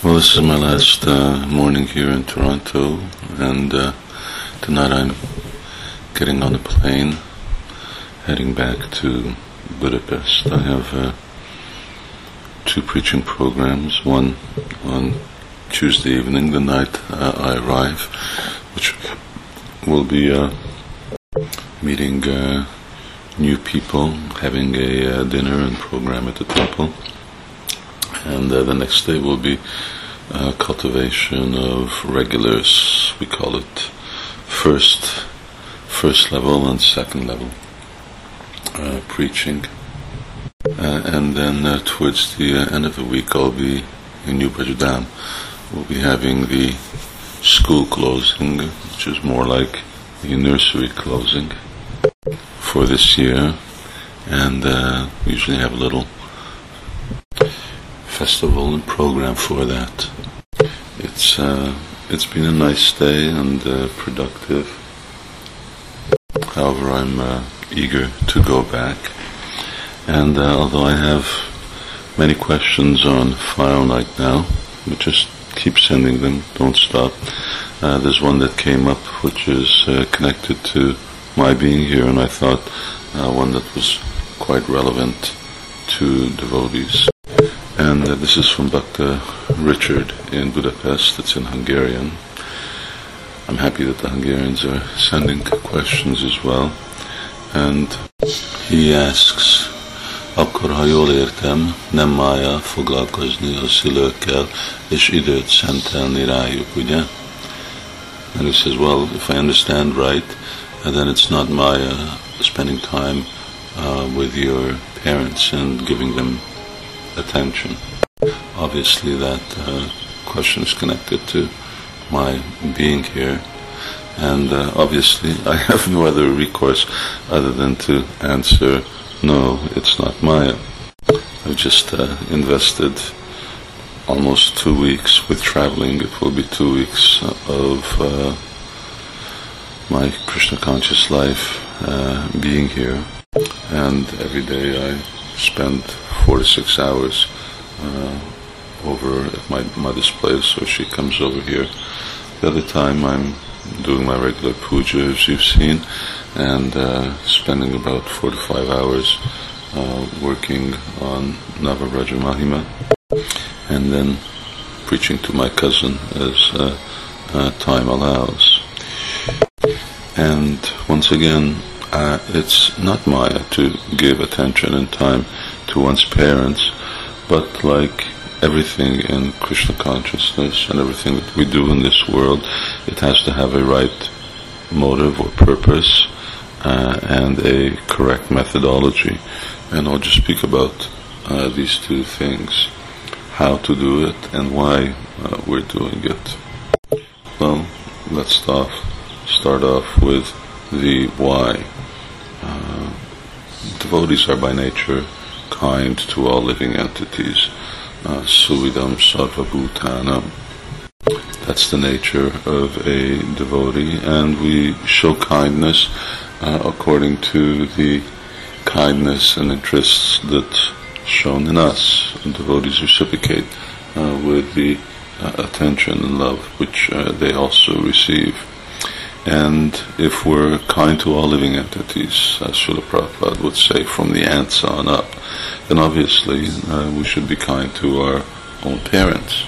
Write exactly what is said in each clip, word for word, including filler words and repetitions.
Well, this is my last uh, morning here in Toronto, and uh, tonight I'm getting on a plane, heading back to Budapest. I have uh, two preaching programs, one on Tuesday evening, the night uh, I arrive, which will be uh, meeting uh, new people, having a uh, dinner and program at the temple. And uh, the next day will be uh, cultivation of regulars. We call it first, first level and second level uh, preaching. Uh, and then uh, towards the uh, end of the week, I'll be in New Budget. We'll be having the school closing, which is more like the nursery closing for this year. And uh, we usually have a little festival and program for that. It's uh, it's been a nice day and uh, productive. However, I'm uh, eager to go back. And uh, although I have many questions on file right now, but just keep sending them, don't stop. Uh, there's one that came up which is uh, connected to my being here, and I thought uh, one that was quite relevant to devotees. And uh, this is from Bhakta Richard in Budapest. It's in Hungarian. I'm happy that the Hungarians are sending questions as well. And he asks, akkor ha jól értem, nem mája foglalkozni a szülőkkel és időt szentelni rájuk, ugye? And he says, well, if I understand right, then it's not Maya spending time uh, with your parents and giving them attention. Obviously that uh, question is connected to my being here, and uh, obviously I have no other recourse other than to answer, no, it's not Maya. I've just uh, invested almost two weeks with traveling. It will be two weeks of uh, my Krishna conscious life uh, being here, and every day I spend four to six hours uh, over at my mother's place, so she comes over here. The other time I'm doing my regular puja, as you've seen, and uh, spending about four to five hours uh, working on Navaraja Mahima, and then preaching to my cousin as uh, uh, time allows. And once again, Uh, it's not Maya to give attention and time to one's parents, but like everything in Krishna consciousness and everything that we do in this world, it has to have a right motive or purpose uh, and a correct methodology. And I'll just speak about uh, these two things, how to do it and why uh, we're doing it. Well, let's start, start off with the why. Uh, devotees are by nature kind to all living entities. Uh, Suvidam sarva bhutanam. That's the nature of a devotee, and we show kindness uh, according to the kindness and interests that's shown in us. And devotees reciprocate uh, with the uh, attention and love which uh, they also receive. And if we're kind to all living entities, as Srila Prabhupada would say, from the ants on up, then obviously uh, we should be kind to our own parents.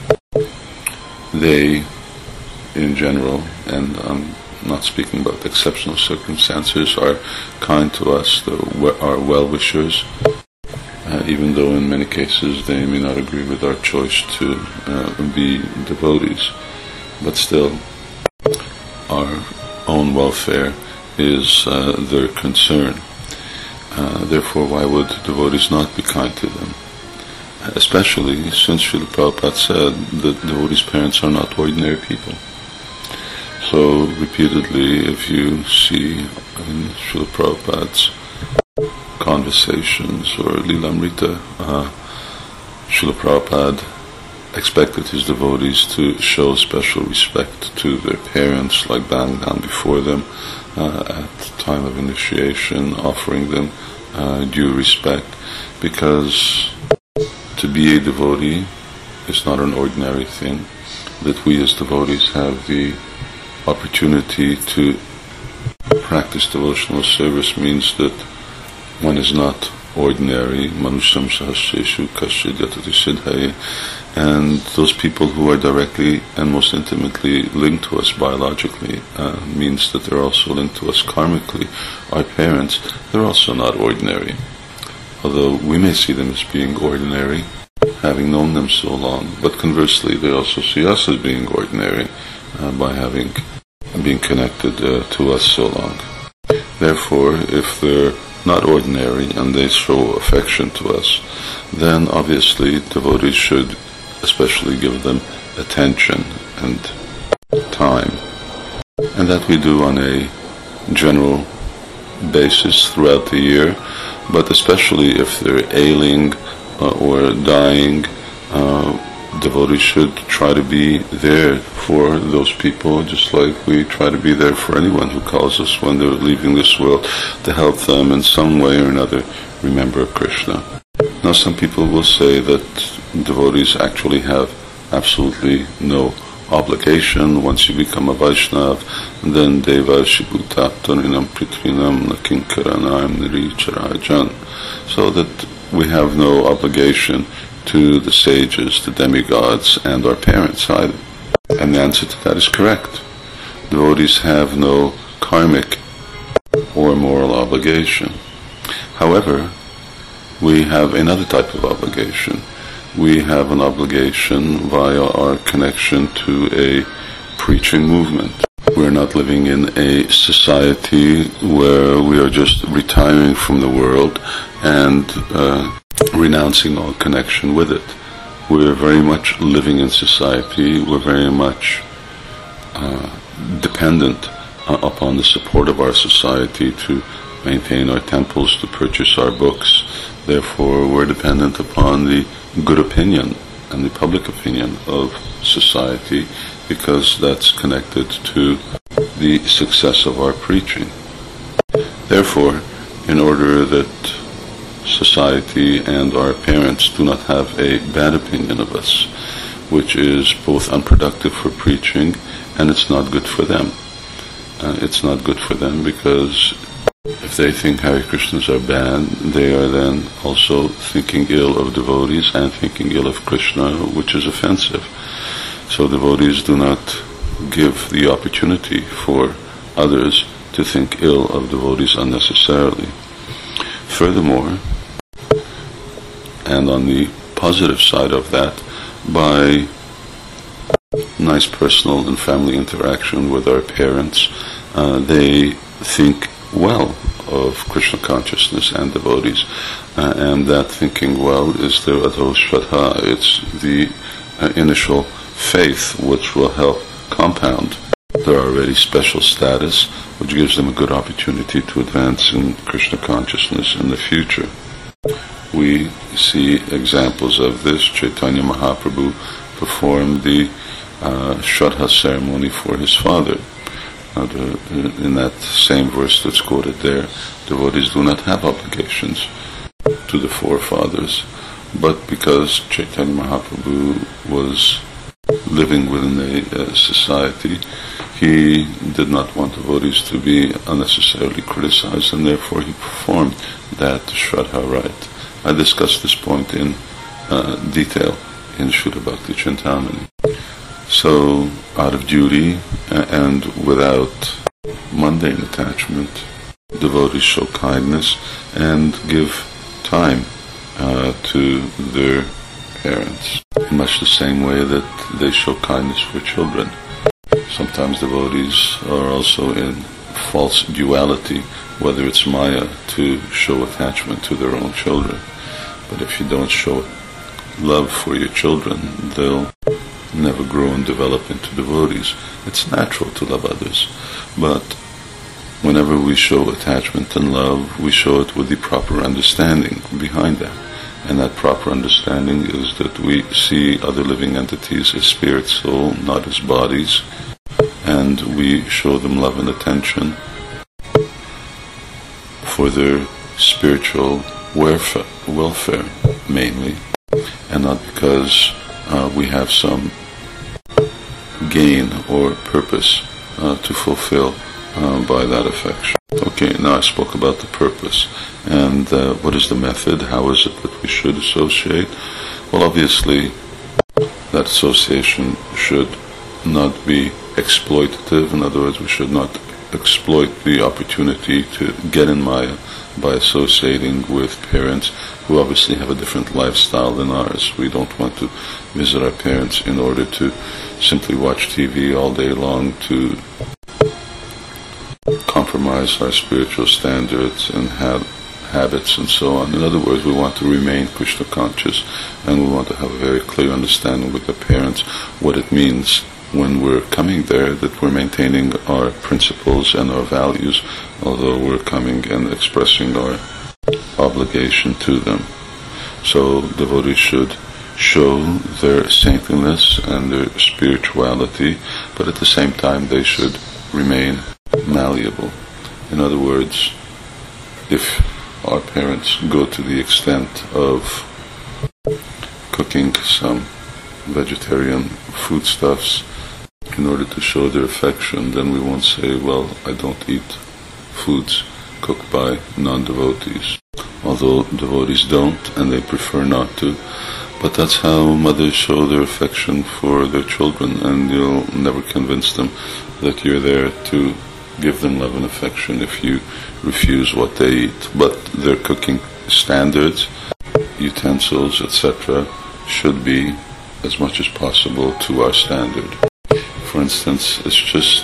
They, in general, and I'm not speaking about exceptional circumstances, are kind to us, our well-wishers, uh, even though in many cases they may not agree with our choice to uh, be devotees. But still, our own welfare is uh, their concern. Uh, therefore, why would devotees not be kind to them? Especially since Srila Prabhupada said that devotees' parents are not ordinary people. So, repeatedly, if you see in Srila Prabhupada's conversations or Lilamrita, uh, Srila Prabhupada expected his devotees to show special respect to their parents, like bowing down before them uh, at the time of initiation, offering them uh, due respect, because to be a devotee is not an ordinary thing, that we as devotees have the opportunity to practice devotional service means that one is not ordinary, manusham sahasreshu kasyad yatati siddhaye, and those people who are directly and most intimately linked to us biologically uh, means that they're also linked to us karmically. Our parents, they're also not ordinary, although we may see them as being ordinary, having known them so long, but conversely they also see us as being ordinary uh, by having being connected uh, to us so long. Therefore, if they're not ordinary and they show affection to us, then obviously devotees should especially give them attention and time, and that we do on a general basis throughout the year, but especially if they're ailing uh, or dying, uh, devotees should try to be there for those people, just like we try to be there for anyone who calls us when they're leaving this world, to help them in some way or another remember Krishna. Now, some people will say that devotees actually have absolutely no obligation. Once you become a Vaishnav, then Deva Shibhutaptarinam Pritvinam Nakinkaranam Niricharajan. So that we have no obligation to the sages, the demigods, and our parents either. And the answer to that is correct. Devotees have no karmic or moral obligation. However, we have another type of obligation. We have an obligation via our connection to a preaching movement. We're not living in a society where we are just retiring from the world and uh, renouncing all connection with it. We're very much living in society. We're very much uh, dependent uh, upon the support of our society to maintain our temples, to purchase our books. Therefore, we're dependent upon the good opinion and the public opinion of society, because that's connected to the success of our preaching. Therefore, in order that society and our parents do not have a bad opinion of us, which is both unproductive for preaching and it's not good for them. Uh, it's not good for them because if they think Hare Krishnas are bad, they are then also thinking ill of devotees and thinking ill of Krishna, which is offensive. So devotees do not give the opportunity for others to think ill of devotees unnecessarily. Furthermore, and on the positive side of that, by nice personal and family interaction with our parents, uh, they think well of Krishna consciousness and devotees, uh, and that thinking well is their adho shraddha. It's the uh, initial faith which will help compound their already special status, which gives them a good opportunity to advance in Krishna consciousness in the future. We see examples of this. Chaitanya Mahaprabhu performed the uh, Shraddha ceremony for his father. Uh, the, in that same verse that's quoted there, devotees do not have obligations to the forefathers, but because Chaitanya Mahaprabhu was living within a uh, society, he did not want devotees to be unnecessarily criticized, and therefore he performed that Shraddha rite. I discussed this point in uh, detail in Shuddha Bhakti Chintamani. So, out of duty and without mundane attachment, devotees show kindness and give time uh, to their parents, in much the same way that they show kindness for children. Sometimes devotees are also in false duality, whether it's Maya, to show attachment to their own children. But if you don't show love for your children, they'll never grow and develop into devotees. It's natural to love others, but whenever we show attachment and love, we show it with the proper understanding behind that. And that proper understanding is that we see other living entities as spirit, soul, not as bodies, and we show them love and attention for their spiritual welfare, welfare mainly, and not because uh, we have some gain or purpose uh, to fulfill uh, by that affection. Okay, now I spoke about the purpose. And uh, what is the method? How is it that we should associate? Well, obviously, that association should not be exploitative. In other words, we should not exploit the opportunity to get in Maya by associating with parents who obviously have a different lifestyle than ours. We don't want to visit our parents in order to simply watch T V all day long, to compromise our spiritual standards and have habits and so on. In other words, we want to remain Krishna conscious, and we want to have a very clear understanding with the parents what it means when we're coming there, that we're maintaining our principles and our values, although we're coming and expressing our obligation to them. So devotees should show their saintliness and their spirituality, but at the same time they should remain malleable. In other words, if our parents go to the extent of cooking some vegetarian foodstuffs in order to show their affection, then we won't say, well, I don't eat foods cooked by non-devotees. Although devotees don't, and they prefer not to, but that's how mothers show their affection for their children, and you'll never convince them that you're there to give them love and affection if you refuse what they eat. But their cooking standards, utensils, et cetera should be as much as possible to our standard. For instance, it's just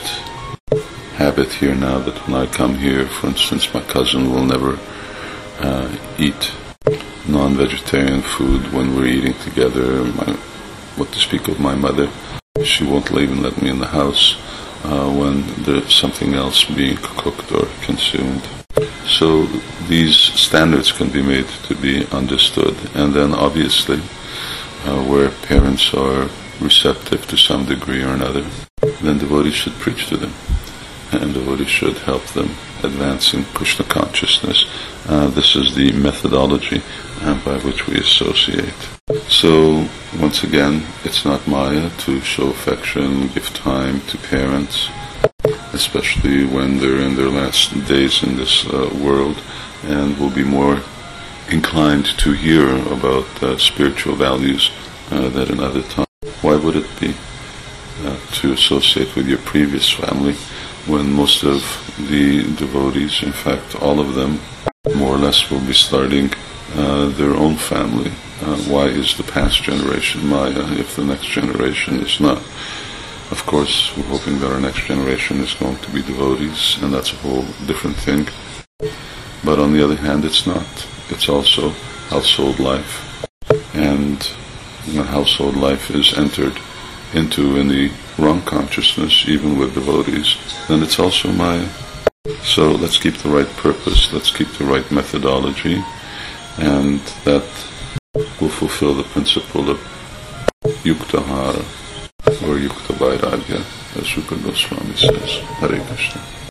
habit here now that when I come here, for instance, my cousin will never uh, eat non-vegetarian food when we're eating together. My, what to speak of my mother, she won't even let me in the house uh, when there's something else being cooked or consumed. So these standards can be made to be understood, and then obviously uh, where parents are receptive to some degree or another, then devotees should preach to them, and devotees should help them advance in Krishna consciousness. Uh, this is the methodology uh, by which we associate. So, once again, it's not Maya to show affection, give time to parents, especially when they're in their last days in this uh, world, and will be more inclined to hear about uh, spiritual values uh, than another time. Why would it be uh, to associate with your previous family when most of the devotees, in fact all of them, more or less will be starting uh, their own family? Uh, why is the past generation Maya if the next generation is not? Of course, we're hoping that our next generation is going to be devotees, and that's a whole different thing. But on the other hand, it's not. It's also household life. And when household life is entered into in the wrong consciousness, even with devotees, then it's also Maya. So let's keep the right purpose, let's keep the right methodology, and that will fulfill the principle of Yukta Hara, or Yukta Vairagya, as Rupa Goswami says. Hare Krishna.